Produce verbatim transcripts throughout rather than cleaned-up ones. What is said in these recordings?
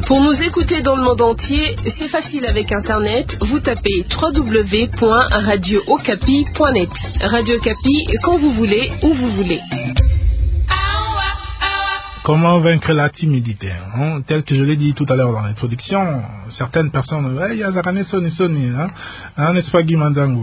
Pour nous écouter dans le monde entier, c'est facile avec Internet. Vous tapez w w w point radio okapi point net. Radio Okapi, quand vous voulez, où vous voulez. Comment vaincre la timidité, hein? Tel que je l'ai dit tout à l'heure dans l'introduction, certaines personnes, hey, Yazarane Soni Soni, hein, n'est-ce pas Guy Mandango?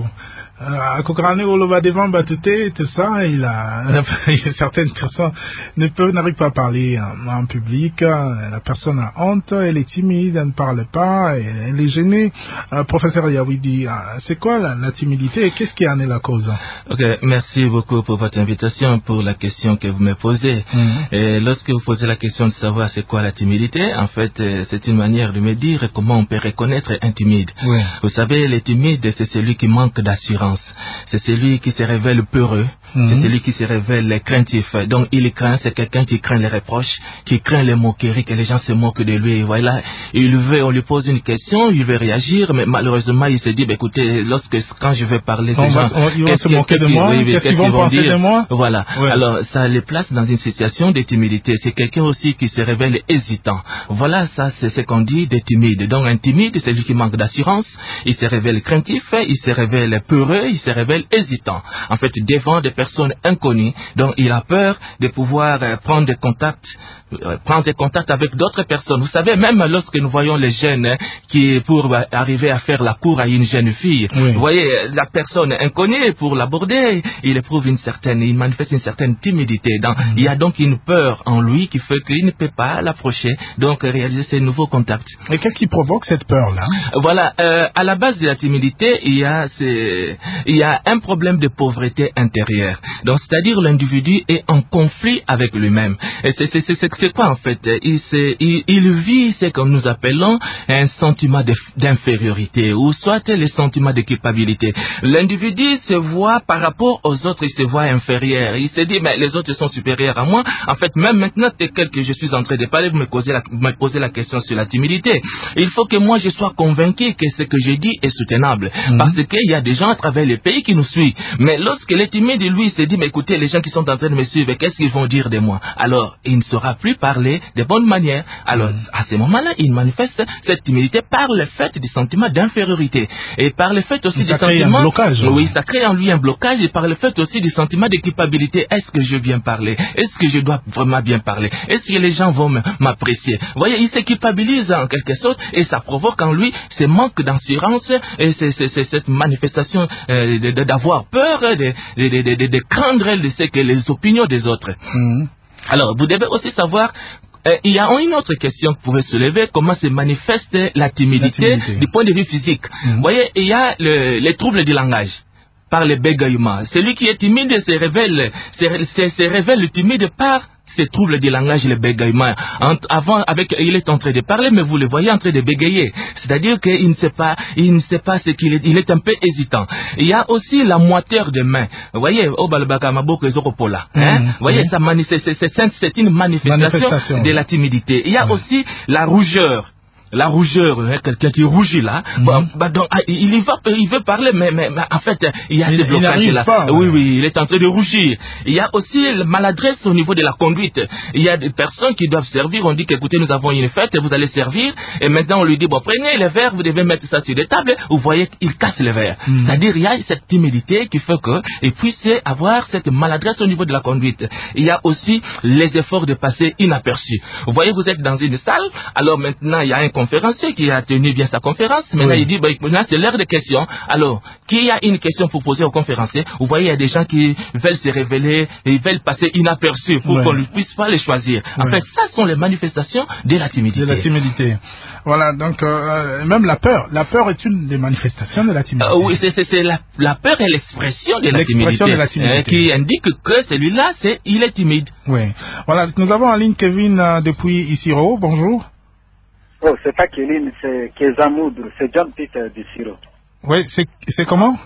À Kokrane Oloba devant Batute, tout ça, il a, certaines personnes ne peuvent, n'arrivent pas à parler en, en public, la personne a honte, elle est timide, elle ne parle pas, elle est gênée. Euh, professeur Yawidi, c'est quoi la, la timidité et qu'est-ce qui en est la cause? Ok, merci beaucoup pour votre invitation, pour la question que vous me posez. Mm-hmm. Et lorsque vous posez la question de savoir c'est quoi la timidité, en fait, c'est une manière de me dire comment on peut reconnaître un timide. Oui. Vous savez, le timide, c'est celui qui manque d'assurance. C'est celui qui se révèle peureux, mmh. c'est celui qui se révèle craintif. Donc il craint, c'est quelqu'un qui craint les reproches, qui craint les moqueries, que les gens se moquent de lui. Et voilà, il veut, on lui pose une question, il veut réagir, mais malheureusement il se dit, bah, écoutez, lorsque quand je vais parler, ces gens, on, ils vont se moquer de moi, oui, qu'est-ce qu'ils vont penser de moi? Voilà. Ouais. Alors ça les place dans une situation de timidité. C'est quelqu'un aussi qui se révèle hésitant. Voilà, ça c'est ce qu'on dit des timides. Donc un timide, c'est celui qui manque d'assurance, il se révèle craintif, il se révèle peureux, il se révèle hésitant. En fait, devant des personnes inconnues, donc il a peur de pouvoir euh, prendre des contacts, euh, prendre des contacts avec d'autres personnes. Vous savez, même lorsque nous voyons les jeunes hein, qui, pour euh, arriver à faire la cour à une jeune fille, oui. Vous voyez, la personne inconnue, pour l'aborder, il éprouve une certaine, il manifeste une certaine timidité. Donc, mmh. Il y a donc une peur en lui qui fait qu'il ne peut pas l'approcher, donc réaliser ces nouveaux contacts. Et qu'est-ce qui provoque cette peur-là? Voilà, euh, à la base de la timidité, il y a ces il y a un problème de pauvreté intérieure. Donc, c'est-à-dire l'individu est en conflit avec lui-même. Et c'est, c'est, c'est, c'est quoi en fait? Il, il, il vit ce que nous appelons un sentiment de, d'infériorité ou soit le sentiment de culpabilité. L'individu se voit par rapport aux autres, il se voit inférieur. Il se dit, mais les autres sont supérieurs à moi. En fait, même maintenant, tel que je suis en train de parler, vous me posez la, me posez la question sur la timidité. Il faut que moi, je sois convaincu que ce que je dis est soutenable. Mmh. Parce qu'il y a des gens à travers les pays qui nous suivent. Mais lorsque le timide, lui, se dit, mais écoutez, les gens qui sont en train de me suivre, qu'est-ce qu'ils vont dire de moi? Alors, il ne saura plus parler de bonne manière. Alors, mmh. à ce moment-là, il manifeste cette timidité par le fait du sentiment d'infériorité. Et par le fait aussi du sentiment... blocage. Oui, ça crée en lui un blocage et par le fait aussi du sentiment de culpabilité. Est-ce que je viens parler? Est-ce que je dois vraiment bien parler? Est-ce que les gens vont m'apprécier? Vous voyez, il se culpabilise en quelque sorte et ça provoque en lui ce manque d'assurance et c'est, c'est, c'est cette manifestation euh, de, de, d'avoir peur, de, de, de, de, de craindre de ce que les opinions des autres. Mmh. Alors, vous devez aussi savoir Euh, il y a une autre question que vous pouvez soulever, comment se manifeste la timidité, la timidité. Du point de vue physique. Mmh. Vous voyez, il y a le, les troubles du langage par le bégaiement. Celui qui est timide se révèle, se, se, se révèle timide par ces troubles du langage, le bégaiement. Avant, avec, il est en train de parler, mais vous le voyez en train de bégayer. C'est-à-dire qu'il ne sait pas, il ne sait pas ce qu'il est, il est un peu hésitant. Il y a aussi la moiteur des mains. Vous voyez, au Balbakamaboko Zoropola. Hein? Vous voyez, ça manifeste, c'est, c'est, c'est une manifestation, manifestation de la timidité. Il y a mmh. aussi la rougeur. La rougeur, hein, quelqu'un qui rougit là, mmh. bon, bah, donc, il, il, va, il veut parler, mais, mais, mais en fait, il y a il, des blocages là. Pas, oui, oui, il est en train de rougir. Il y a aussi la maladresse au niveau de la conduite. Il y a des personnes qui doivent servir, on dit qu'écoutez, nous avons une fête, vous allez servir, et maintenant on lui dit, bon, prenez les verres, vous devez mettre ça sur des tables, vous voyez qu'il casse les verres. Mmh. C'est-à-dire, il y a cette timidité qui fait qu'il puisse avoir cette maladresse au niveau de la conduite. Il y a aussi les efforts de passer inaperçus. Vous voyez, vous êtes dans une salle, alors maintenant, il y a un conférencier qui a tenu bien sa conférence. Maintenant, oui. il dit, bah, maintenant, c'est l'heure de questions. Alors, qui a une question pour poser au conférencier? Vous voyez, il y a des gens qui veulent se révéler, ils veulent passer inaperçus pour oui. qu'on ne puisse pas les choisir. En oui. fait, ça sont les manifestations de la timidité. De la timidité. Voilà, donc, euh, même la peur. La peur est une des manifestations de la timidité. Euh, oui, c'est, c'est, c'est la, la peur est l'expression de la l'expression timidité. De la timidité. Euh, qui indique que celui-là, c'est, il est timide. Oui. Voilà, nous avons en ligne Kevin euh, depuis Isiro. Bonjour. Oh, c'est pas Kéline, c'est Kezamoudou, c'est John Peter d'Isiro. Oui, c'est, c'est comment?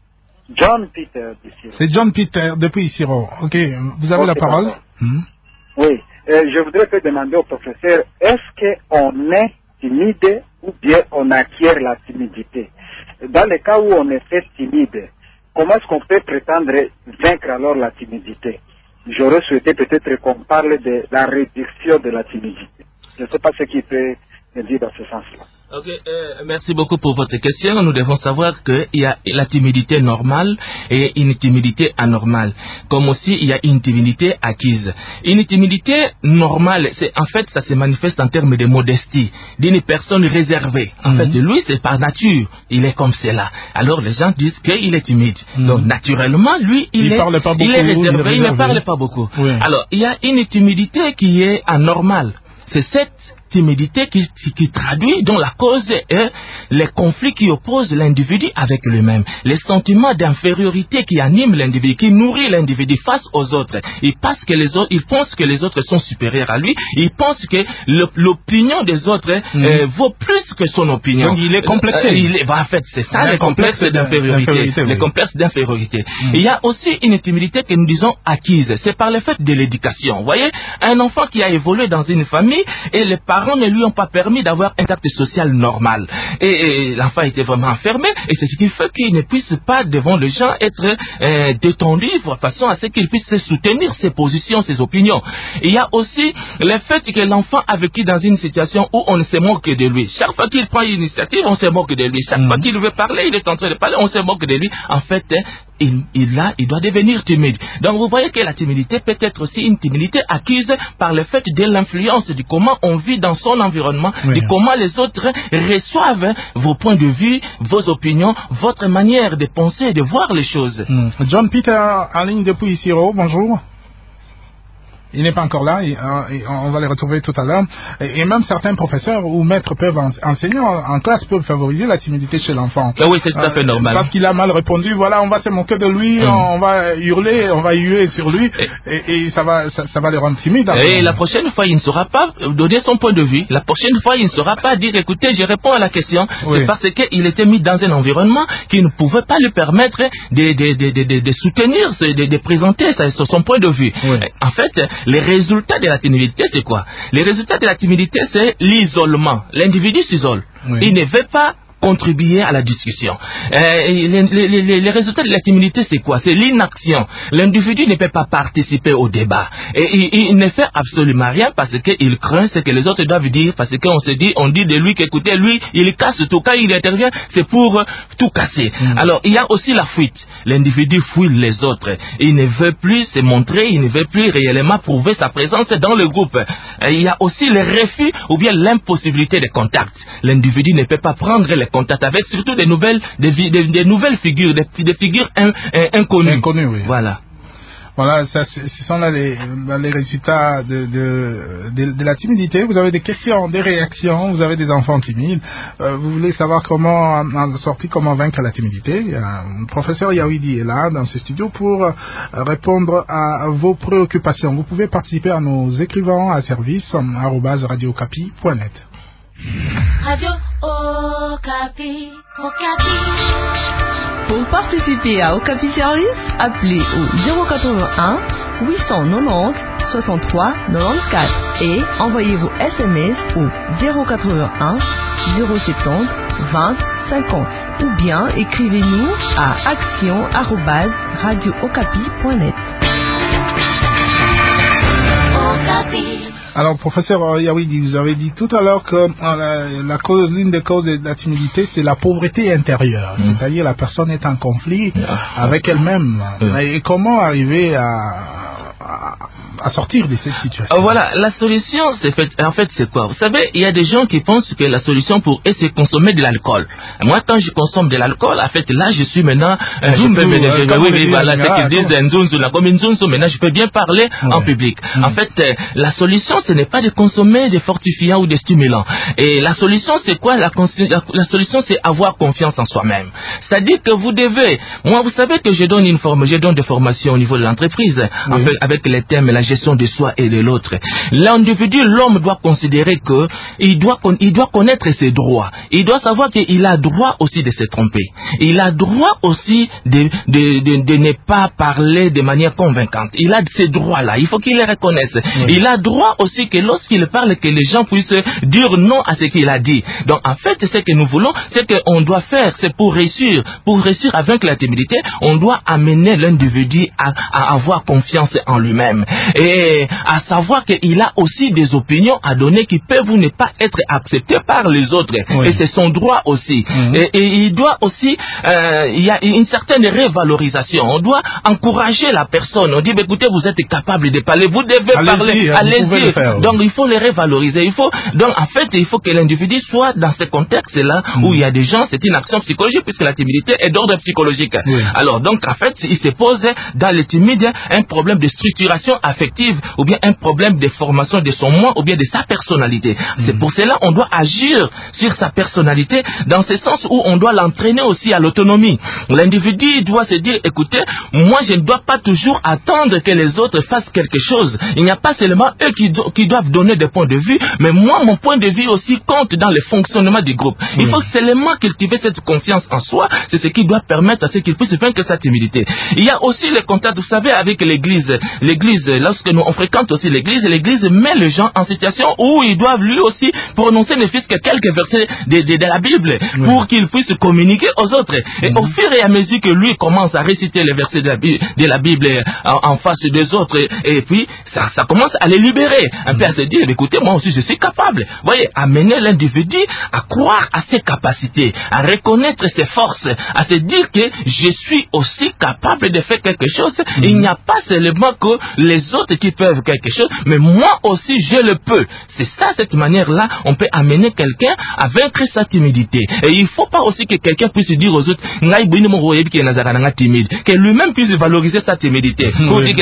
John Peter d'Isiro. C'est John Peter depuis Isiro. Ok, vous avez okay, la parole. Mmh. Oui, euh, je voudrais te demander au professeur, est-ce qu'on est timide ou bien on acquiert la timidité? Dans le cas où on est fait timide, comment est-ce qu'on peut prétendre vaincre alors la timidité? J'aurais souhaité peut-être qu'on parle de la réduction de la timidité. Je ne sais pas ce qui peut me dire dans ce sens-là. Ok, euh, merci beaucoup pour votre question. Nous devons savoir qu'il y a la timidité normale et une timidité anormale. Comme aussi, il y a une timidité acquise. Une timidité normale, c'est en fait, ça se manifeste en termes de modestie, d'une personne réservée. En mm-hmm. fait, lui, c'est par nature, il est comme cela. Alors, les gens disent qu'il est timide. Mm-hmm. Donc, naturellement, lui, il, il, est, parle pas beaucoup, il est réservé, il, est réservé. Il ne parle pas beaucoup. Oui. Alors, il y a une timidité qui est anormale. C'est cette timidité qui, qui traduit dont la cause est les conflits qui opposent l'individu avec lui-même, les sentiments d'infériorité qui animent l'individu, qui nourrit l'individu face aux autres. Il pense que les autres, il pense que les autres sont supérieurs à lui. Il pense que le, l'opinion des autres mmh. euh, vaut plus que son opinion. Donc il est complexé. Euh, il est, bah, en fait, c'est ça les complexes d'infériorité. d'infériorité oui. Les complexes d'infériorité. Mmh. Il y a aussi une timidité que nous disons acquise. C'est par le fait de l'éducation. Vous voyez, un enfant qui a évolué dans une famille et les parents ne lui ont pas permis d'avoir un contact social normal. Et, et l'enfant était vraiment enfermé, et c'est ce qui fait qu'il ne puisse pas devant les gens être euh, détendu de façon à ce qu'il puisse soutenir ses positions, ses opinions. Il y a aussi le fait que l'enfant a vécu dans une situation où on ne se moque de lui. Chaque fois qu'il prend une initiative, on se moque de lui. Chaque mmh. fois qu'il veut parler, il est en train de parler, on se moque de lui. En fait, Il, il, a, il doit devenir timide. Donc vous voyez que la timidité peut être aussi une timidité acquise par le fait de l'influence de comment on vit dans son environnement, oui. de comment les autres reçoivent vos points de vue, vos opinions, votre manière de penser et de voir les choses. Mm. John Peter en ligne depuis Siro, bonjour. Il n'est pas encore là, et, euh, et on va les retrouver tout à l'heure. Et, et même certains professeurs ou maîtres peuvent en, enseigner en, en classe peuvent favoriser la timidité chez l'enfant. Ah oui, c'est tout à fait euh, normal. Parce qu'il a mal répondu, voilà, on va se moquer de lui, mmh. on va hurler, on va huer sur lui, et, et, et ça va, ça, ça va le rendre timide. Et la prochaine fois, il ne saura pas donner son point de vue. La prochaine fois, il ne saura pas dire, écoutez, je réponds à la question. Oui. C'est parce qu'il était mis dans un environnement qui ne pouvait pas lui permettre de, de, de, de, de, de soutenir, de, de présenter son point de vue. Oui. En fait, les résultats de la timidité, c'est quoi? Les résultats de la timidité, c'est l'isolement. L'individu s'isole. Oui. Il ne veut pas contribuer à la discussion. Euh, les, les, les, les résultats de la timidité, c'est quoi? C'est l'inaction. L'individu ne peut pas participer au débat. Et il, il ne fait absolument rien parce qu'il craint ce que les autres doivent dire, parce qu'on se dit, on dit de lui qu'écoutez, lui, il casse tout. Quand il intervient, c'est pour tout casser. Mmh. Alors, il y a aussi la fuite. L'individu fuit les autres. Il ne veut plus se montrer, il ne veut plus réellement prouver sa présence dans le groupe. Et il y a aussi le refus ou bien l'impossibilité de contact. L'individu ne peut pas prendre les contacts avec surtout des nouvelles, des, des, des nouvelles figures, des, des figures in, in, inconnues. Inconnues, oui. Voilà. Voilà, ça, ce sont là les, les résultats de, de, de, de la timidité. Vous avez des questions, des réactions, vous avez des enfants timides. Euh, vous voulez savoir comment en sortir, comment vaincre la timidité. Il y a un professeur Yawidi est là dans ce studio pour euh, répondre à, à vos préoccupations. Vous pouvez participer à nos écrivains à service arobase radio okapi point net. Radio Okapi, Okapi. Pour participer à Okapi Service, appelez au zéro quatre-vingt-un huit cent quatre-vingt-dix soixante-trois quatre-vingt-quatorze et envoyez vos S M S au zéro quatre-vingt-un zéro soixante vingt cinquante ou bien écrivez-nous à action arobase radio okapi point net. Okapi. Alors, professeur Yawidi, vous avez dit tout à l'heure que euh, la cause, l'une des causes de la timidité, c'est la pauvreté intérieure. Mmh. C'est-à-dire la personne est en conflit avec elle-même. Mmh. Et comment arriver à, à, à sortir de cette situation? euh, Voilà, la solution, c'est fait, en fait, c'est quoi? Vous savez, il y a des gens qui pensent que la solution pour eux, c'est consommer de l'alcool. Moi, quand je consomme de l'alcool, en fait, là, je suis maintenant, euh, je peux me euh, oui, oui, voilà, c'est qu'ils disent Nzunzu, là, comme Nzunzu, maintenant, je peux bien parler ouais. en public. Mmh. En fait, euh, la solution, ce n'est pas de consommer des fortifiants ou des stimulants. Et la solution, c'est quoi? La, la, la solution, c'est avoir confiance en soi-même. C'est-à-dire que vous devez, moi, vous savez que je donne une forme, je donne des formations au niveau de l'entreprise, oui. en fait, avec les thèmes, la gestion de soi et de l'autre. L'individu, l'homme doit considérer que il doit, il doit connaître ses droits. Il doit savoir qu'il a droit aussi de se tromper. Il a droit aussi de, de, de, de ne pas parler de manière convaincante. Il a ces droits-là. Il faut qu'il les reconnaisse. Oui. Il a droit aussi que lorsqu'il parle, que les gens puissent dire non à ce qu'il a dit. Donc, en fait, ce que nous voulons, c'est qu'on doit faire, c'est pour réussir, pour réussir à vaincre la timidité, on doit amener l'individu à, à avoir confiance en en lui-même. Et à savoir qu'il a aussi des opinions à donner qui peuvent ou ne pas être acceptées par les autres. Oui. Et c'est son droit aussi. Mmh. Et, et il doit aussi, euh, il y a une certaine révalorisation. On doit encourager la personne. On dit, bah, écoutez, vous êtes capable de parler, vous devez allez parler, allez-y. Faire, donc oui. il faut les révaloriser. Il faut, donc en fait, il faut que l'individu soit dans ce contexte-là mmh. où il y a des gens, c'est une action psychologique puisque la timidité est d'ordre psychologique. Oui. Alors donc en fait, il se pose dans les timides un problème de structuration affective ou bien un problème de formation de son moi ou bien de sa personnalité. Mmh. C'est pour cela on doit agir sur sa personnalité dans ce sens où on doit l'entraîner aussi à l'autonomie. L'individu doit se dire, écoutez, moi je ne dois pas toujours attendre que les autres fassent quelque chose. Il n'y a pas seulement eux qui, do- qui doivent donner des points de vue, mais moi mon point de vue aussi compte dans le fonctionnement du groupe. Mmh. Il faut seulement cultiver cette confiance en soi, c'est ce qui doit permettre à ce qu'il puisse vaincre sa timidité. Il y a aussi le contact, vous savez, avec l'église. L'église, lorsque nous on fréquente aussi l'église, l'église met les gens en situation où ils doivent lui aussi prononcer ne fût-ce que quelques versets de, de, de la Bible oui. pour qu'ils puissent communiquer aux autres. Et mmh. au fur et à mesure que lui commence à réciter les versets de la, de la Bible en, en face des autres, et, et puis ça, ça commence à les libérer. Un mmh. peu à se dire, écoutez, moi aussi je suis capable. Vous voyez, amener l'individu à croire à ses capacités, à reconnaître ses forces, à se dire que je suis aussi capable de faire quelque chose. Mmh. Il n'y a pas seulement que les autres qui peuvent quelque chose, mais moi aussi je le peux. C'est ça, cette manière-là, on peut amener quelqu'un à vaincre sa timidité. Et il ne faut pas aussi que quelqu'un puisse dire aux autres, timide, que lui-même puisse valoriser sa timidité. Pour dire que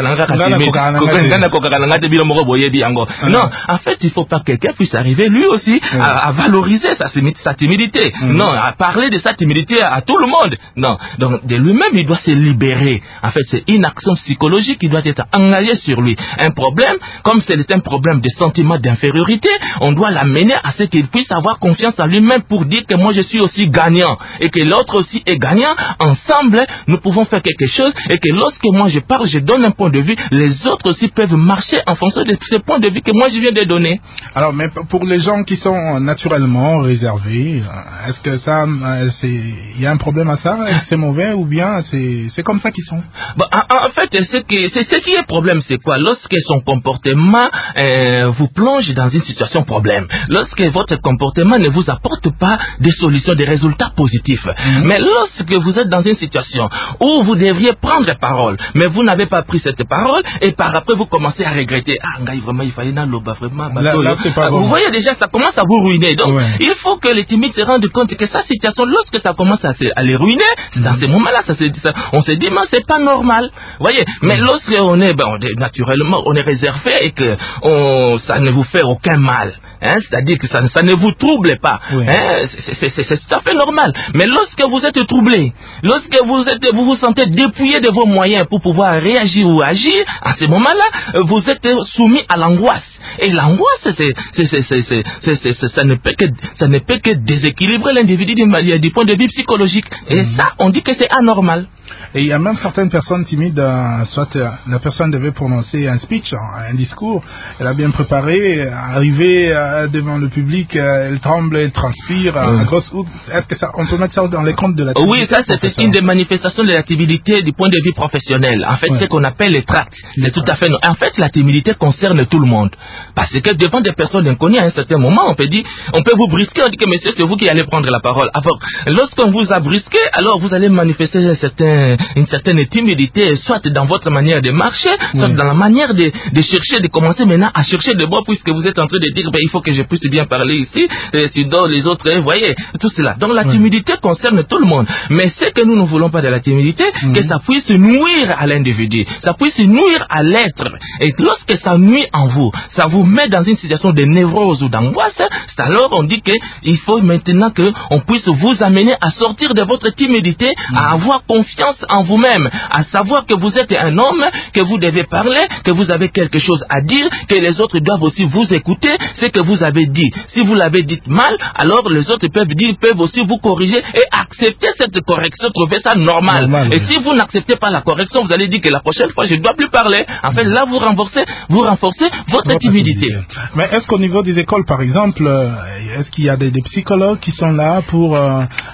non, en fait, il ne faut pas que quelqu'un puisse arriver lui aussi à, à valoriser sa, sa timidité. Mmh. Non, à parler de sa timidité à, à tout le monde. Non, donc de lui-même, il doit se libérer. En fait, c'est une action psychologique qui doit être engagée sur lui. Un problème, comme c'est un problème de sentiment d'infériorité, on doit l'amener à ce qu'il puisse avoir confiance en lui-même pour dire que moi je suis aussi gagnant et que l'autre aussi est gagnant. Ensemble, nous pouvons faire quelque chose et que lorsque moi je parle, je donne un point de vue, les autres aussi peuvent marcher en fonction de ce point de vue que moi je viens de donner. Alors, mais pour les gens qui sont naturellement réservés, est-ce que ça, c'est, il y a un problème à ça? Est-ce que c'est mauvais ou bien c'est, c'est comme ça qu'ils sont? Bon, en, en fait, ce qui, c'est, ce qui est problème, c'est quoi? Lorsque son comportement euh, vous plonge dans une situation problème, lorsque votre comportement ne vous apporte pas des solutions, des résultats positifs, mmh. mais lorsque vous êtes dans une situation où vous devriez prendre parole, mais vous n'avez pas pris cette parole, et par après vous commencez à regretter, ah, vraiment, il fallait n'aloba, vraiment, là, là, c'est pas vous bon. voyez déjà, ça commence à vous ruiner. Donc, ouais. il faut que les timides se rendent compte que sa situation, lorsque ça commence à, se, à les ruiner, mmh. dans ces moments-là, ça, ça, on se dit, mais c'est pas normal. Vous voyez, mais mmh. lorsque on est, ben, on est, naturellement, on est réservé et que on, ça ne vous fait aucun mal. Hein, c'est-à-dire que ça, ça ne vous trouble pas. Oui. Hein, c'est, c'est, c'est, c'est tout à fait normal. Mais lorsque vous êtes troublé, lorsque vous êtes, vous vous sentez dépouillé de vos moyens pour pouvoir réagir ou agir, à ce moment-là, vous êtes soumis à l'angoisse. Et l'angoisse, c'est, c'est, c'est, c'est, c'est, c'est, c'est, c'est, ça ne peut que, ça ne peut que déséquilibrer l'individu du, du point de vue psychologique. Et mmh. ça, on dit que c'est anormal. Et il y a même certaines personnes timides, euh, soit euh, la personne devait prononcer un speech, un discours, elle a bien préparé, arrivée euh, devant le public, euh, elle tremble, elle transpire, euh, mmh. grosse outre. Est-ce que ça, on peut mettre ça dans les comptes de la timidité? Oui, ça c'est une des manifestations de la timidité du point de vue professionnel. En fait, ouais. c'est ce qu'on appelle les tracts. C'est tout à fait. En fait, la timidité concerne tout le monde, parce que devant des personnes inconnues, à un certain moment, on peut dire, on peut vous brusquer, on dit que monsieur, c'est vous qui allez prendre la parole. Alors, lorsqu'on vous a brusqué, alors vous allez manifester un certain une certaine timidité, soit dans votre manière de marcher, soit oui. dans la manière de, de chercher, de commencer maintenant à chercher de bois, puisque vous êtes en train de dire, ben, il faut que je puisse bien parler ici, et si dans les autres, vous voyez, tout cela. Donc la oui. timidité concerne tout le monde. Mais c'est que nous ne voulons pas de la timidité, mmh. que ça puisse nuire à l'individu, ça puisse nuire à l'être. Et lorsque ça nuit en vous, ça vous met dans une situation de névrose ou d'angoisse, c'est alors on dit qu'il faut maintenant qu'on puisse vous amener à sortir de votre timidité, mmh. à avoir confiance en vous-même, à savoir que vous êtes un homme, que vous devez parler, que vous avez quelque chose à dire, que les autres doivent aussi vous écouter, ce que vous avez dit. Si vous l'avez dit mal, alors les autres peuvent dire, peuvent aussi vous corriger et accepter cette correction, trouver ça normal. normal et oui. si vous n'acceptez pas la correction, vous allez dire que la prochaine fois, je ne dois plus parler. En fait, là, vous renforcez, vous renforcez votre, votre timidité. timidité. Mais est-ce qu'au niveau des écoles, par exemple, est-ce qu'il y a des, des psychologues qui sont là pour euh,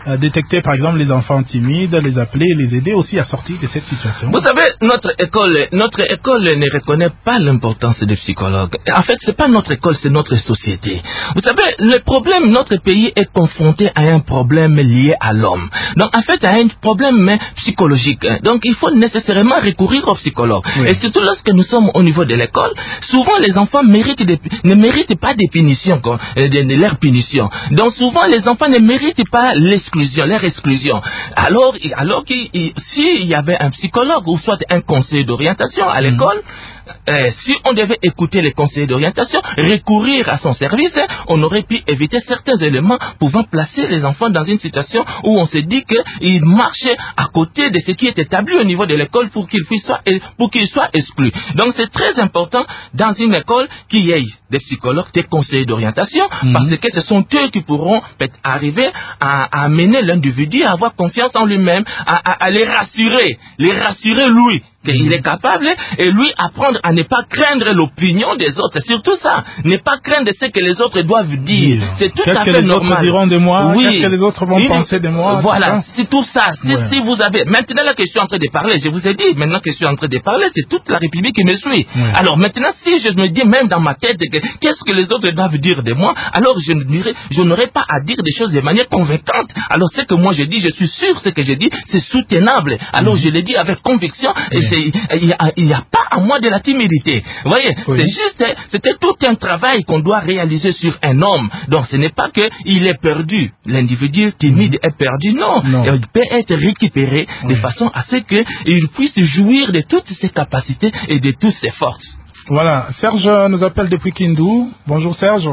euh, détecter par exemple les enfants timides, les appeler, les aider aussi à sortir de cette situation? Vous savez, notre école, notre école ne reconnaît pas l'importance des psychologues. En fait, c'est pas notre école, c'est notre société. Vous savez, le problème, notre pays est confronté à un problème lié à l'homme. Donc, en fait, à un problème psychologique. Donc, il faut nécessairement recourir aux psychologues. Oui. Et surtout lorsque nous sommes au niveau de l'école, souvent les enfants méritent des, ne méritent pas des punitions, quoi, de, de leur punition. Donc, souvent les enfants ne méritent pas l'exclusion, leur exclusion. Alors, alors qu'il, s'il y avait un psychologue ou soit un conseiller d'orientation à l'école, mmh. Euh, si on devait écouter les conseillers d'orientation, recourir à son service, on aurait pu éviter certains éléments pouvant placer les enfants dans une situation où on se dit qu'ils marchaient à côté de ce qui est établi au niveau de l'école pour qu'ils soient, pour qu'ils soient exclus. Donc c'est très important dans une école qu'il y ait des psychologues, des conseillers d'orientation, mmh. parce que ce sont eux qui pourront arriver à, à amener l'individu à avoir confiance en lui-même, à, à, à les rassurer, les rassurer lui. Il est capable et lui apprendre à ne pas craindre l'opinion des autres. C'est surtout ça, ne pas craindre ce que les autres doivent dire. Oui. C'est tout qu'est-ce à fait que les normal. Autres diront de moi, oui. Qu'est-ce que les autres vont oui. penser de moi. Voilà, c'est tout ça. Si, ouais. si vous avez maintenant là que je suis en train de parler, je vous ai dit maintenant que je suis en train de parler, c'est toute la République qui me suit. Ouais. Alors maintenant, si je me dis même dans ma tête que qu'est-ce que les autres doivent dire de moi, alors je ne dirais, je n'aurais pas à dire des choses de manière convaincante. Alors ce que moi je dis, je suis sûr ce que je dis, c'est soutenable. Alors mmh. je le dis avec conviction et c'est il y a il n'y a pas à moi de la timidité. Vous voyez, oui. c'est juste, c'était tout un travail qu'on doit réaliser sur un homme. Donc ce n'est pas qu'il est perdu. L'individu timide mmh. est perdu. Non. non. Il peut être récupéré oui. de façon à ce qu'il puisse jouir de toutes ses capacités et de toutes ses forces. Voilà. Serge nous appelle depuis Kindu. Bonjour Serge.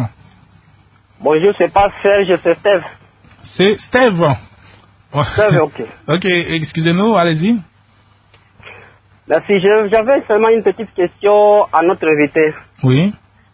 Bonjour, c'est pas Serge, c'est Steve. C'est Steve. Steve, ok. Ok, excusez-nous, allez-y. Merci. J'avais seulement une petite question à notre invité. Oui.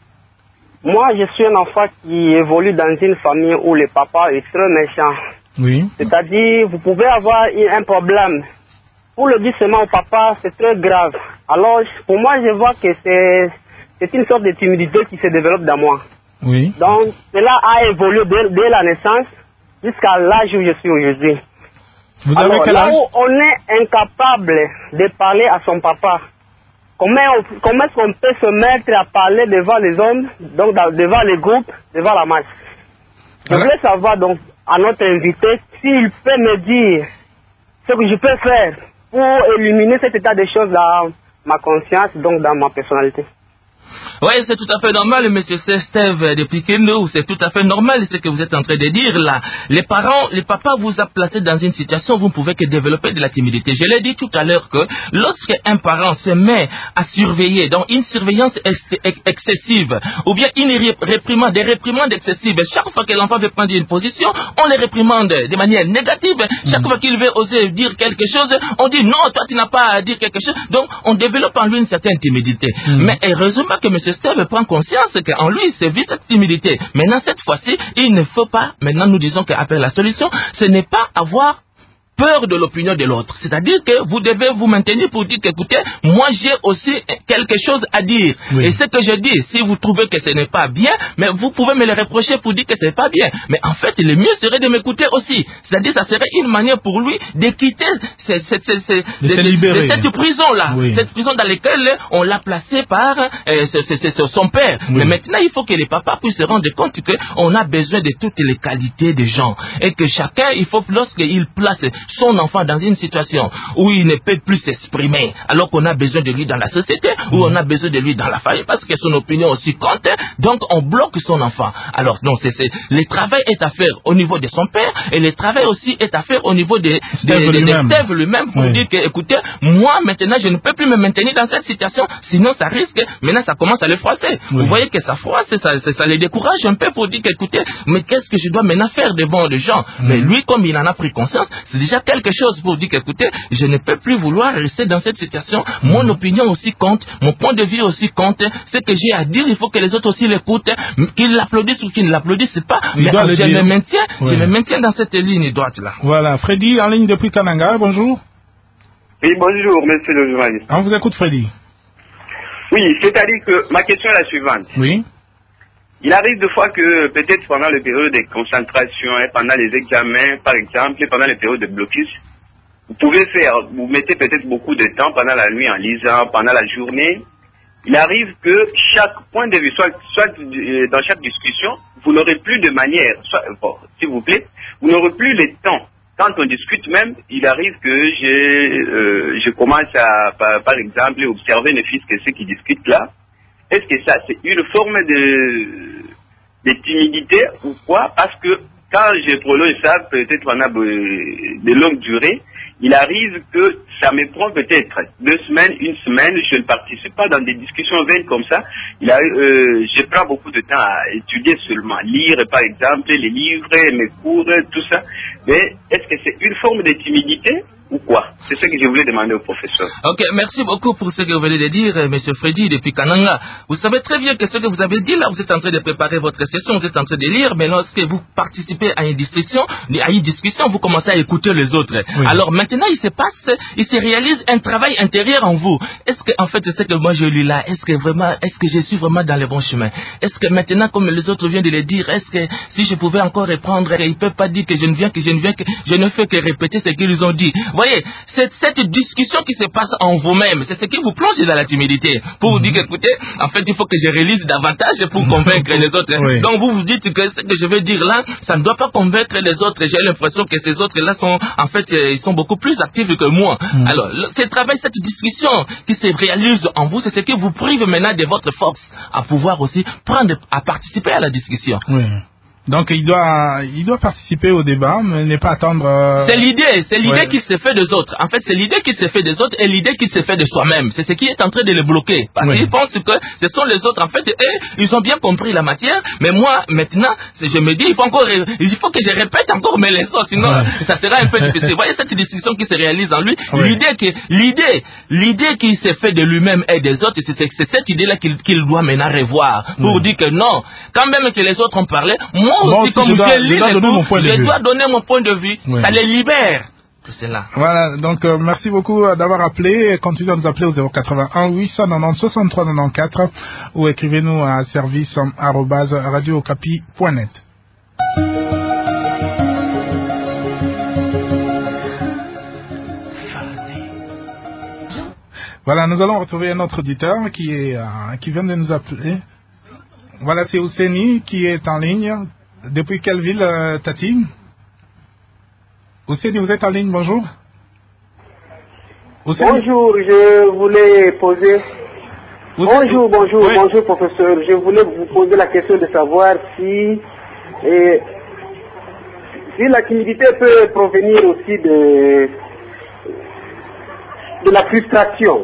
Moi, je suis un enfant qui évolue dans une famille où le papa est très méchant. Oui. C'est-à-dire, vous pouvez avoir un problème. Pour le dire seulement au papa, c'est très grave. Alors, pour moi, je vois que c'est, c'est une sorte de timidité qui se développe dans moi. Oui. Donc, cela a évolué dès, dès la naissance jusqu'à l'âge où je suis aujourd'hui. Vous avez Alors, quel âge? là où on est incapable de parler à son papa, comment, on, comment est-ce qu'on peut se mettre à parler devant les hommes, donc dans, devant les groupes, devant la masse? Je voulais ouais. savoir donc à notre invité s'il peut me dire ce que je peux faire pour éliminer cet état de choses dans ma conscience, donc dans ma personnalité. Oui, c'est tout à fait normal, monsieur Steve, depuis que nous, c'est tout à fait normal ce que vous êtes en train de dire là. Les parents, les papas vous a placé dans une situation où vous ne pouvez que développer de la timidité. Je l'ai dit tout à l'heure que lorsque un parent se met à surveiller, donc une surveillance ex- ex- excessive, ou bien une réprimande, des réprimandes excessives, chaque fois que l'enfant veut prendre une position, on les réprimande de manière négative. Chaque mmh. fois qu'il veut oser dire quelque chose, on dit non, toi tu n'as pas à dire quelque chose. Donc, on développe en lui une certaine timidité. Mmh. Mais heureusement que M. Steve prend conscience qu'en lui, c'est vite cette timidité. Maintenant, cette fois-ci, il ne faut pas, maintenant nous disons qu'après la solution, ce n'est pas avoir peur de l'opinion de l'autre. C'est-à-dire que vous devez vous maintenir pour dire qu'écoutez, moi j'ai aussi quelque chose à dire. Oui. Et ce que je dis, si vous trouvez que ce n'est pas bien, mais vous pouvez me le reprocher pour dire que ce n'est pas bien. Mais en fait, le mieux serait de m'écouter aussi. C'est-à-dire ça serait une manière pour lui de quitter cette, cette, cette, cette, de de, de cette prison-là. Oui. Cette prison dans laquelle on l'a placé par euh, c'est, c'est, c'est son père. Oui. Mais maintenant, il faut que les papas puissent se rendre compte qu'on a besoin de toutes les qualités des gens. Et que chacun, il faut, lorsqu'il place son enfant dans une situation où il ne peut plus s'exprimer, alors qu'on a besoin de lui dans la société, mmh. où on a besoin de lui dans la famille, parce que son opinion aussi compte, donc on bloque son enfant. Alors, non, c'est, c'est, le travail est à faire au niveau de son père, et le travail aussi est à faire au niveau de Steve lui-même. De lui-même pour oui. dire que, écoutez, moi, maintenant, je ne peux plus me maintenir dans cette situation, sinon ça risque, maintenant ça commence à le froisser. Oui. Vous voyez que ça froisse, ça, ça, ça les décourage un peu pour dire qu'écoutez, mais qu'est-ce que je dois maintenant faire devant les gens? Mmh. Mais lui, comme il en a pris conscience, c'est déjà quelque chose pour dire qu'écoutez, je ne peux plus vouloir rester dans cette situation. Mon mmh. opinion aussi compte, mon point de vue aussi compte. Ce que j'ai à dire, il faut que les autres aussi l'écoutent, qu'ils l'applaudissent ou qu'ils ne l'applaudissent pas. Il mais je me maintiens, ouais. je me maintiens dans cette ligne droite là. Voilà, Freddy en ligne depuis Kananga, bonjour. Oui, bonjour, monsieur le journaliste. On vous écoute, Freddy. Oui, c'est-à-dire que ma question est la suivante. Oui. Il arrive des fois que peut-être pendant les périodes de concentration, et pendant les examens, par exemple, et pendant les périodes de blocus, vous pouvez faire, vous mettez peut-être beaucoup de temps pendant la nuit en lisant, pendant la journée. Il arrive que chaque point de vue, soit, soit dans chaque discussion, vous n'aurez plus de manière, soit, bon, s'il vous plaît, vous n'aurez plus le temps. Quand on discute même, il arrive que j'ai, euh, je commence à, par, par exemple, observer ne fût-ce que ceux qui discutent là. Est-ce que ça, c'est une forme de, de timidité ou quoi? Parce que quand je prolonge ça, peut-être pendant de, de longues durées, il arrive que ça me prend peut-être deux semaines, une semaine, je ne participe pas dans des discussions vaines comme ça. Il a, euh, je prends beaucoup de temps à étudier seulement, lire par exemple les livres, mes cours, tout ça. Mais est-ce que c'est une forme de timidité ou quoi? C'est ce que je voulais demander au professeur. Ok, merci beaucoup pour ce que vous venez de dire, M. Freddy, depuis Kananga. Vous savez très bien que ce que vous avez dit là, vous êtes en train de préparer votre session, vous êtes en train de lire, mais lorsque vous participez à une discussion, à une discussion, vous commencez à écouter les autres. Oui. Alors maintenant, il se passe, il se réalise un travail intérieur en vous. Est-ce que, en fait, c'est ce que moi je lis là, est-ce que vraiment, est-ce que je suis vraiment dans le bon chemin? Est-ce que maintenant, comme les autres viennent de le dire, est-ce que si je pouvais encore reprendre, ils ne peuvent pas dire que je ne viens que je ne viens que je ne fais que répéter ce qu'ils ont dit. Vous voyez, c'est cette discussion qui se passe en vous-même, c'est ce qui vous plonge dans la timidité. Pour vous dire que, écoutez, en fait, il faut que je réalise davantage pour convaincre les autres. Oui. Donc vous vous dites que ce que je vais dire là, ça ne doit pas convaincre les autres. J'ai l'impression que ces autres-là sont, en fait, ils sont beaucoup plus actifs que moi. Mm. Alors, le, ce travail, cette discussion qui se réalise en vous, c'est ce qui vous prive maintenant de votre force à pouvoir aussi prendre, à participer à la discussion. Oui. Donc il doit, il doit participer au débat, mais ne pas attendre. Euh... C'est l'idée, c'est l'idée ouais. qui se fait des autres. En fait, c'est l'idée qui se fait des autres et l'idée qui se fait de soi-même. C'est ce qui est en train de les bloquer. Parce oui. qu'ils pensent que ce sont les autres. En fait, eux, ils ont bien compris la matière, mais moi, maintenant, je me dis, il faut encore, il faut que je répète encore mes leçons, sinon ouais. ça sera un peu difficile. Vous voyez cette discussion qui se réalise en lui, oui. l'idée qui, l'idée, l'idée qui se fait de lui-même et des autres, c'est, c'est cette idée-là qu'il, qu'il doit maintenant revoir pour oui. dire que non, quand même que les autres ont parlé, moi Moi aussi, aussi, comme je dois, je lis je dois, les donner, cours, je dois donner mon point de vue. Oui. Ça les libère. C'est là. Voilà, donc euh, merci beaucoup d'avoir appelé. Continuez à nous appeler au zéro quatre-vingt-un huit cent quatre-vingt-dix soixante-trois quatre-vingt-quatorze ou écrivez-nous à service arobase radio okapi point net. Voilà, nous allons retrouver un autre auditeur qui, est, euh, qui vient de nous appeler. Voilà, c'est Ouseni qui est en ligne. Depuis quelle ville, euh, Tati? Ouseni, vous êtes en ligne, bonjour. Ouseni? Bonjour, je voulais poser... Ouseni? Bonjour, bonjour, oui. bonjour professeur. Je voulais vous poser la question de savoir si... Et, si la timidité peut provenir aussi de, de la frustration.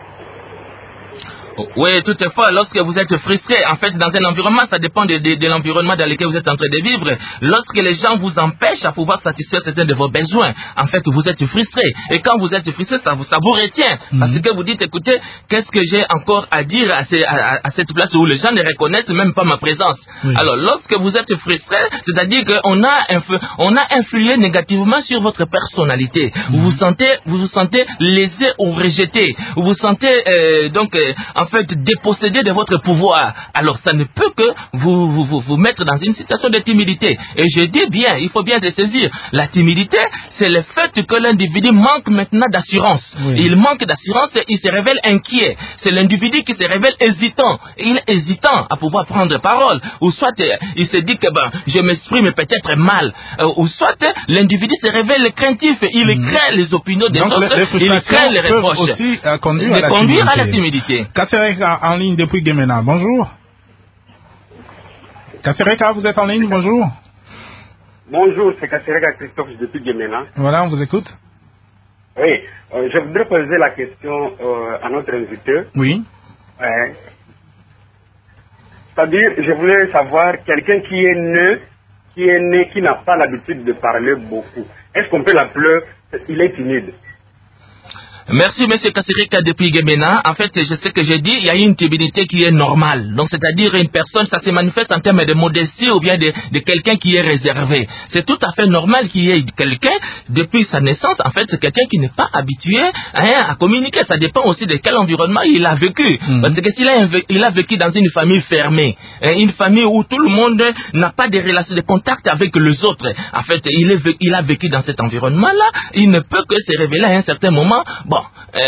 Oui, toutefois, lorsque vous êtes frustré, en fait, dans un environnement, ça dépend de, de, de l'environnement dans lequel vous êtes en train de vivre. Lorsque les gens vous empêchent à pouvoir satisfaire certains de vos besoins, en fait, vous êtes frustré. Et quand vous êtes frustré, ça vous, ça vous retient. Mm-hmm. Parce que vous dites, écoutez, qu'est-ce que j'ai encore à dire à, ces, à, à cette place où les gens ne reconnaissent même pas ma présence. Mm-hmm. Alors, lorsque vous êtes frustré, c'est-à-dire qu'on a, influ, on a influé négativement sur votre personnalité. Mm-hmm. Vous vous sentez, vous vous sentez lésé ou rejeté. Vous vous sentez, euh, donc, euh, en fait, dépossédé de votre pouvoir. Alors, ça ne peut que vous, vous, vous, vous mettre dans une situation de timidité. Et je dis bien, il faut bien se saisir. La timidité, c'est le fait que l'individu manque maintenant d'assurance. Oui. Il manque d'assurance et il se révèle inquiet. C'est l'individu qui se révèle hésitant. Il est hésitant à pouvoir prendre parole. Ou soit, il se dit que ben, je m'exprime peut-être mal. Ou soit, l'individu se révèle craintif. Il mmh. craint les opinions des Donc, autres. Les, il craint les reproches. Aussi, euh, conduire, à la, conduire à la timidité. Kassereka en ligne depuis Gemena, bonjour. Kassereka, vous êtes en ligne, bonjour. Bonjour, c'est Kassereka Christophe depuis Gemena. Voilà, on vous écoute. Oui, euh, je voudrais poser la question euh, à notre invité. Oui. Euh, c'est-à-dire, je voulais savoir, quelqu'un qui est né, qui est né, qui n'a pas l'habitude de parler beaucoup, est-ce qu'on peut l'appeler, il est timide? Merci, monsieur Kassirika depuis Guémena. En fait, je sais que j'ai dit, il y a une timidité qui est normale. Donc, c'est-à-dire, une personne, ça se manifeste en termes de modestie ou bien de, de quelqu'un qui est réservé. C'est tout à fait normal qu'il y ait quelqu'un, depuis sa naissance, en fait, c'est quelqu'un qui n'est pas habitué hein, à communiquer. Ça dépend aussi de quel environnement il a vécu. Mmh. Parce que s'il a, il a vécu dans une famille fermée, hein, une famille où tout le monde n'a pas de relations, de contact avec les autres, en fait, il, est, il a vécu dans cet environnement-là, il ne peut que se révéler à un certain moment, bon,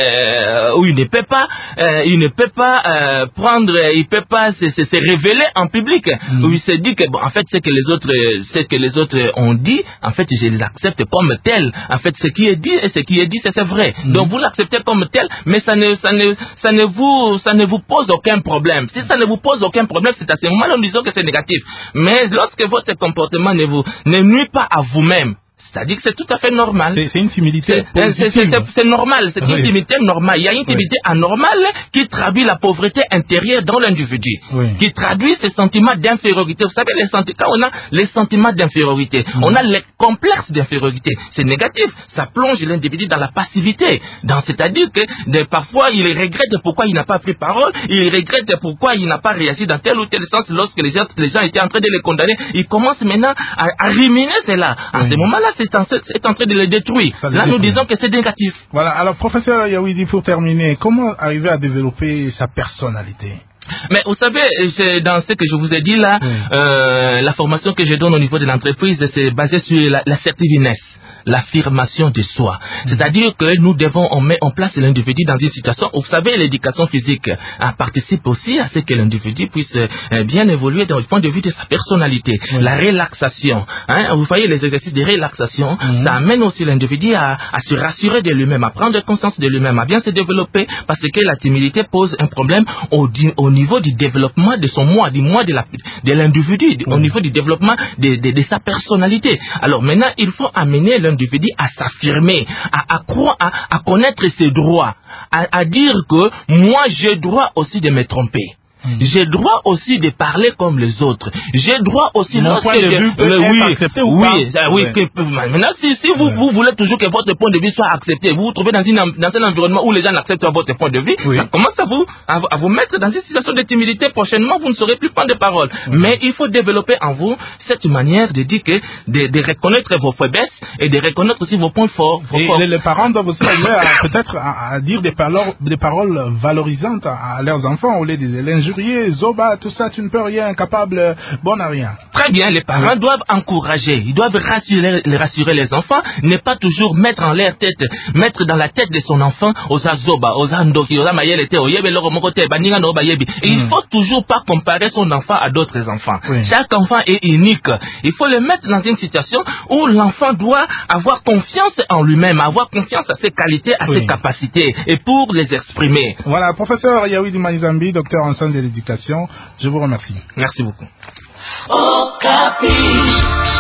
euh, où il ne peut pas, euh, il ne peut pas euh, prendre, il peut pas se, se, se révéler en public. Mmh. Où il se dit que, bon, en fait, ce que les autres, ce que les autres ont dit, en fait, je l'accepte comme tel. En fait, ce qui est dit et ce qui est dit, c'est vrai. Mmh. Donc, vous l'acceptez comme tel, mais ça ne, ça ne, ça ne vous, ça ne vous pose aucun problème. Si ça ne vous pose aucun problème, c'est à ce moment-là, nous disons que c'est négatif. Mais lorsque votre comportement ne vous, ne nuit pas à vous-même, c'est-à-dire que c'est tout à fait normal. C'est une timidité. C'est normal, c'est oui. une timidité normale. Il y a une timidité oui. anormale qui traduit la pauvreté intérieure dans l'individu, oui. qui traduit ces sentiments d'infériorité. Vous savez, les sentiments, quand on a les sentiments d'infériorité, oui. on a les complexes d'infériorité. C'est négatif. Ça plonge l'individu dans la passivité. C'est-à-dire que de, parfois, il regrette pourquoi il n'a pas pris parole, il regrette pourquoi il n'a pas réagi dans tel ou tel sens lorsque les gens, les gens étaient en train de les condamner. Il commence maintenant à, à ruminer cela. À oui. ce moment-là, c'est en, est en train de les détruire. Ça Là, nous détruit. disons que c'est négatif. Voilà. Alors, professeur Yawidi, pour terminer, comment arriver à développer sa personnalité? Mais vous savez, dans ce que je vous ai dit là, oui. euh, la formation que je donne au niveau de l'entreprise, c'est basé sur la, l'assertiveness, l'affirmation de soi. Mmh. C'est-à-dire que nous devons, on met en place l'individu dans une situation où, vous savez, l'éducation physique hein, participe aussi à ce que l'individu puisse euh, bien évoluer dans le point de vue de sa personnalité. Mmh. La relaxation, hein, vous voyez les exercices de relaxation, mmh. ça amène aussi l'individu à, à se rassurer de lui-même, à prendre conscience de lui-même, à bien se développer, parce que la timidité pose un problème au, au niveau du développement de son moi, du moi de la, de l'individu, mmh. au niveau du développement de, de, de sa personnalité. Alors maintenant, il faut amener l'individu à s'affirmer, à, à, croire, à, à connaître ses droits, à, à dire que moi j'ai droit aussi de me tromper. Mmh. J'ai droit aussi de parler comme les autres. J'ai droit aussi Mon lorsque point de je... vue peut le, être oui, accepté ou oui, pas ça, oui, ouais. que, maintenant si, si vous, ouais. vous voulez toujours que votre point de vue soit accepté, vous vous trouvez dans, une, dans un environnement où les gens n'acceptent pas votre point de vue, oui. ça commence à vous, à, à vous mettre dans une situation de timidité. Prochainement, vous ne saurez plus prendre de parole. Mmh. Mais il faut développer en vous cette manière de dire que de, de reconnaître vos faiblesses et de reconnaître aussi vos points forts. Vos et forts. Les, les parents doivent aussi peut-être à, à dire des paroles, des paroles valorisantes à, à leurs enfants au lieu de l'injurier, Zoba, tout ça, tu ne peux rien, incapable, bon à rien. Très bien, les parents oui. doivent encourager, ils doivent rassurer, rassurer les enfants, ne pas toujours mettre en leur tête, mettre dans la tête de son enfant, Oza Zoba, Oza Ndoki, Oza Mayelete, Oyebe, Loromokote, Baninga no Bayebi. Et il faut toujours pas comparer son enfant à d'autres enfants. Oui. Chaque enfant est unique. Il faut le mettre dans une situation où l'enfant doit avoir confiance en lui-même, avoir confiance à ses qualités, à oui. ses capacités, et pour les exprimer. Voilà, professeur Yawidi Manizambi, docteur en sciences de l'éducation, je vous remercie. Merci beaucoup. Okapi.